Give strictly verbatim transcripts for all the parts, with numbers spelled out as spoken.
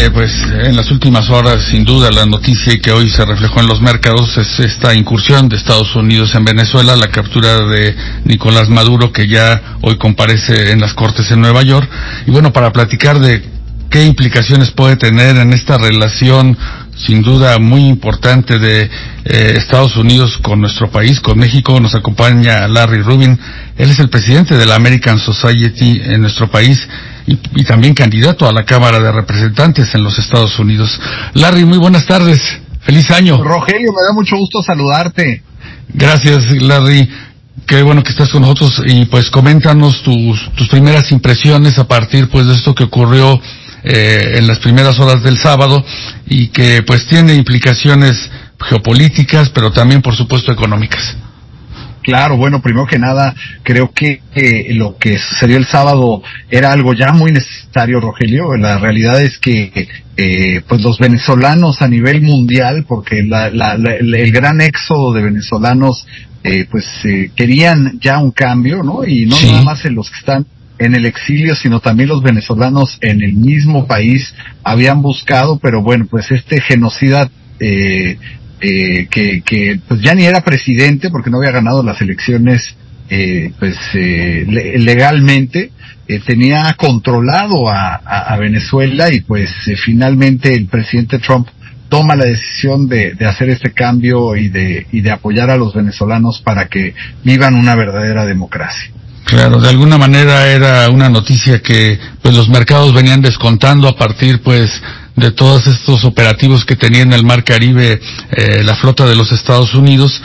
eh, pues en las últimas horas, sin duda, la noticia que hoy se reflejó en los mercados es esta incursión de Estados Unidos en Venezuela, la captura de Nicolás Maduro, que ya hoy comparece en las Cortes en Nueva York. Y bueno, para platicar de qué implicaciones puede tener en esta relación, sin duda muy importante, de eh, Estados Unidos con nuestro país, con México, nos acompaña Larry Rubin. Él es el presidente de la American Society en nuestro país y, y también candidato a la Cámara de Representantes en los Estados Unidos. Larry, muy buenas tardes. Feliz año. Rogelio, me da mucho gusto saludarte. Gracias, Larry. Qué bueno que estás con nosotros y pues coméntanos tus, tus primeras impresiones a partir pues de esto que ocurrió eh, en las primeras horas del sábado y que pues tiene implicaciones geopolíticas, pero también por supuesto económicas. Claro, bueno, primero que nada, creo que eh, lo que sucedió el sábado era algo ya muy necesario, Rogelio. La realidad es que eh, pues los venezolanos a nivel mundial, porque la, la, la, el gran éxodo de venezolanos eh, pues eh, querían ya un cambio, ¿no? Y no sí. nada más en los que están en el exilio, sino también los venezolanos en el mismo país habían buscado, pero bueno, pues este genocida eh, eh, que, que pues ya ni era presidente porque no había ganado las elecciones eh, pues eh, le, legalmente, eh, tenía controlado a, a, a Venezuela y pues eh, finalmente el presidente Trump toma la decisión de, de hacer este cambio y de, y de apoyar a los venezolanos para que vivan una verdadera democracia. Claro, de alguna manera era una noticia que pues los mercados venían descontando a partir pues de todos estos operativos que tenía en el Mar Caribe eh, la flota de los Estados Unidos.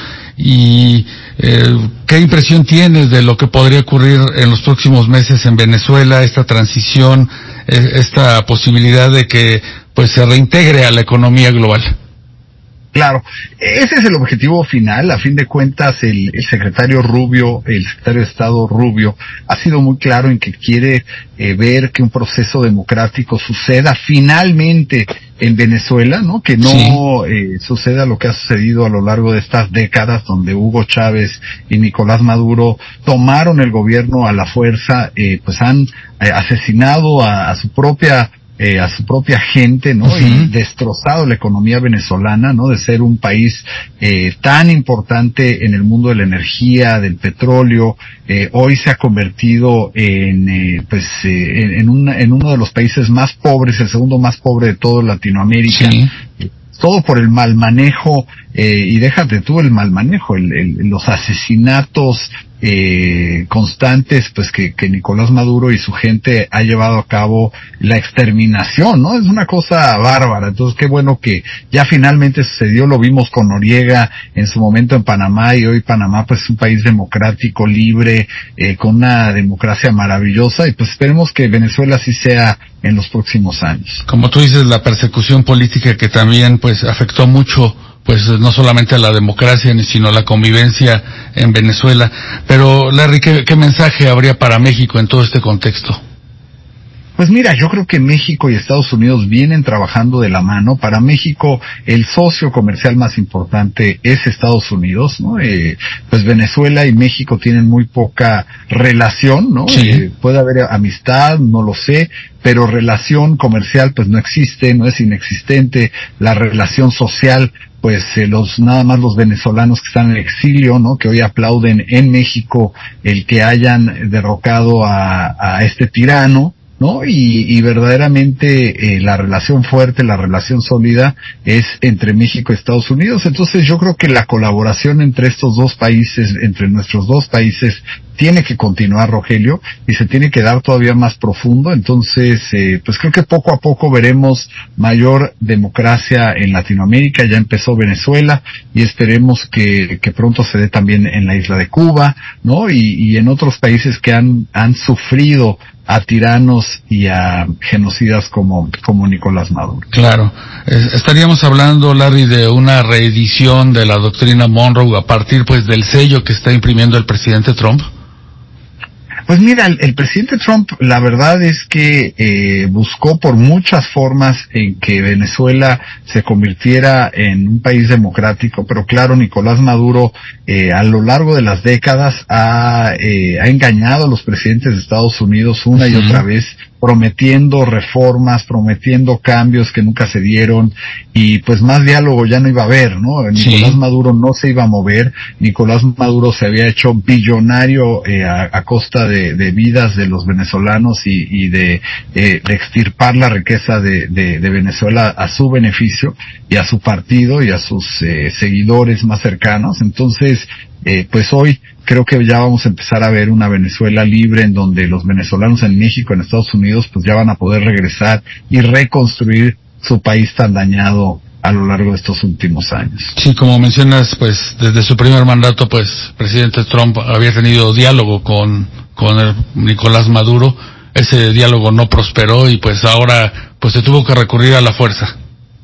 Y eh, ¿qué impresión tienes de lo que podría ocurrir en los próximos meses en Venezuela, esta transición, eh, esta posibilidad de que pues se reintegre a la economía global? Claro, ese es el objetivo final. A fin de cuentas, el, el secretario Rubio, el secretario de Estado Rubio, ha sido muy claro en que quiere eh, ver que un proceso democrático suceda finalmente en Venezuela, ¿no? Que no sí. eh, suceda lo que ha sucedido a lo largo de estas décadas, donde Hugo Chávez y Nicolás Maduro tomaron el gobierno a la fuerza, eh, pues han eh, asesinado a, a su propia Eh, a su propia gente, ¿no? Uh-huh. Y destrozado la economía venezolana, ¿no? De ser un país eh, tan importante en el mundo de la energía, del petróleo, eh, hoy se ha convertido en, eh, pues, eh, en, en, una, en uno de los países más pobres, el segundo más pobre de toda Latinoamérica. Sí. Todo por el mal manejo, eh, y déjate tú el mal manejo, el, el, los asesinatos eh, constantes, pues que, que Nicolás Maduro y su gente ha llevado a cabo, la exterminación, ¿no? Es una cosa bárbara. Entonces, qué bueno que ya finalmente sucedió. Lo vimos con Noriega en su momento en Panamá, y hoy Panamá pues es un país democrático, libre, eh, con una democracia maravillosa, y pues esperemos que Venezuela así sea en los próximos años. Como tú dices, la persecución política que también pues afectó mucho, pues no solamente a la democracia, sino a la convivencia en Venezuela. Pero Larry, ¿qué, qué mensaje habría para México en todo este contexto? Pues mira, yo creo que México y Estados Unidos vienen trabajando de la mano. Para México, el socio comercial más importante es Estados Unidos, ¿no? Eh, pues Venezuela y México tienen muy poca relación, ¿no? Sí. Eh, puede haber amistad, no lo sé, pero relación comercial pues no existe, no es inexistente. La relación social, pues eh, los nada más los venezolanos que están en exilio, ¿no? Que hoy aplauden en México el que hayan derrocado a, a este tirano, ¿no? Y, y verdaderamente eh, la relación fuerte, la relación sólida es entre México y Estados Unidos. Entonces yo creo que la colaboración entre estos dos países, entre nuestros dos países, tiene que continuar, Rogelio, y se tiene que dar todavía más profundo. Entonces, eh, pues creo que poco a poco veremos mayor democracia en Latinoamérica. Ya empezó Venezuela y esperemos que, que pronto se dé también en la isla de Cuba, ¿no? Y, y en otros países que han, han sufrido a tiranos y a genocidas como, como Nicolás Maduro. Claro. Estaríamos hablando, Larry, de una reedición de la doctrina Monroe a partir, pues, del sello que está imprimiendo el presidente Trump. Pues mira, el, el presidente Trump, la verdad es que eh, buscó por muchas formas en que Venezuela se convirtiera en un país democrático, pero claro, Nicolás Maduro eh, a lo largo de las décadas ha, eh, ha engañado a los presidentes de Estados Unidos una y otra vez, prometiendo reformas, prometiendo cambios que nunca se dieron, y pues más diálogo ya no iba a haber, ¿no? Nicolás sí. Maduro no se iba a mover, Nicolás Maduro se había hecho billonario eh, a, a costa de, de vidas de los venezolanos y, y de, eh, de extirpar la riqueza de, de, de Venezuela a su beneficio y a su partido y a sus eh, seguidores más cercanos. Entonces, eh, pues hoy creo que ya vamos a empezar a ver una Venezuela libre, en donde los venezolanos en México, en Estados Unidos, pues ya van a poder regresar y reconstruir su país tan dañado a lo largo de estos últimos años. Sí, como mencionas, pues desde su primer mandato, pues presidente Trump había tenido diálogo con con el Nicolás Maduro. Ese diálogo no prosperó y pues ahora pues se tuvo que recurrir a la fuerza.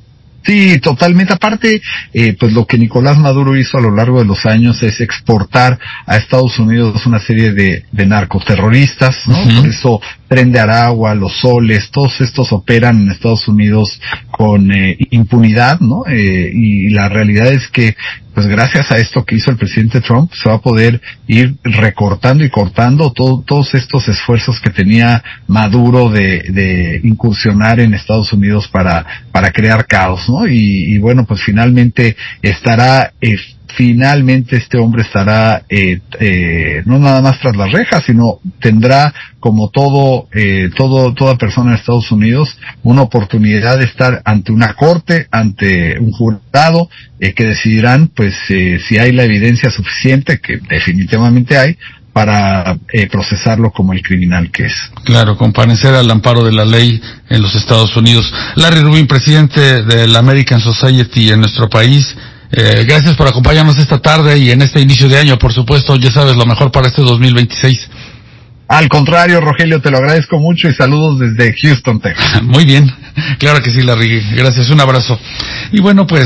Sí, totalmente. Aparte, eh, pues lo que Nicolás Maduro hizo a lo largo de los años es exportar a Estados Unidos una serie de, de narcoterroristas, ¿no? Uh-huh. Por eso Tren de Aragua, los Soles, todos estos operan en Estados Unidos con eh, impunidad, ¿no? Eh, y la realidad es que, pues gracias a esto que hizo el presidente Trump, se va a poder ir recortando y cortando todo, todos estos esfuerzos que tenía Maduro de, de incursionar en Estados Unidos para, para crear caos, ¿no? Y, y bueno, pues finalmente estará, eh, finalmente este hombre estará, eh, eh, no nada más tras las rejas, sino tendrá, como todo, eh, todo, toda persona en Estados Unidos, una oportunidad de estar ante una corte, ante un jurado, eh, que decidirán, pues, eh, si hay la evidencia suficiente, que definitivamente hay, para eh, procesarlo como el criminal que es. Claro, comparecer al amparo de la ley en los Estados Unidos. Larry Rubin, presidente de la American Society en nuestro país, eh, gracias por acompañarnos esta tarde y en este inicio de año, por supuesto, ya sabes, lo mejor para este dos mil veintiséis. Al contrario, Rogelio, te lo agradezco mucho y saludos desde Houston, Texas. Muy bien, claro que sí, Larry, gracias, un abrazo. Y bueno, pues